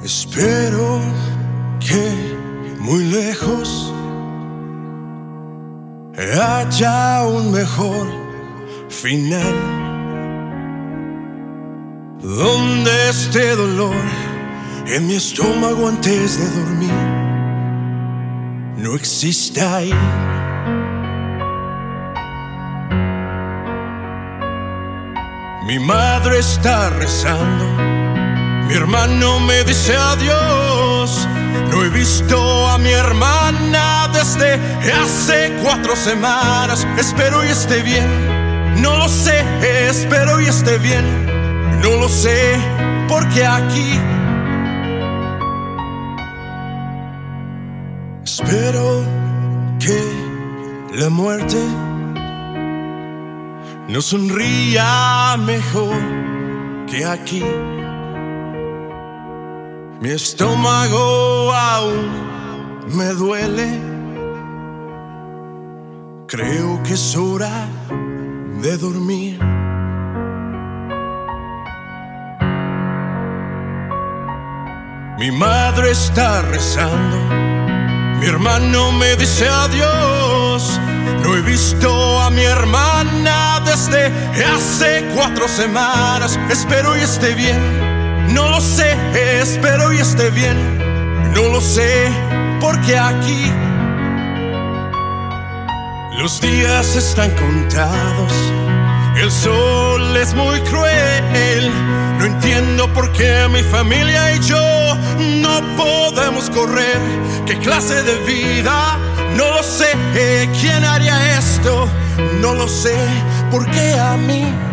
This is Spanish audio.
Espero que muy lejos haya un mejor final, donde este dolor en mi estómago antes de dormir no exista ahí. Mi madre está rezando, mi hermano me dice adiós. No he visto a mi hermana desde hace 4 semanas. Espero y esté bien, no lo sé. Espero y esté bien, no lo sé, porque aquí espero que la muerte no sonría mejor que aquí. Mi estómago aún me duele. Creo que es hora de dormir. Mi madre está rezando, mi hermano me dice adiós. No he visto a mi hermana desde hace 4 semanas. Espero y esté bien, no lo sé. Espero y esté bien, no lo sé, porque aquí los días están contados. El sol es muy cruel. No entiendo por qué mi familia y yo no podemos correr. ¿Qué clase de vida? No lo sé. ¿Quién haría esto? No lo sé, porque a mí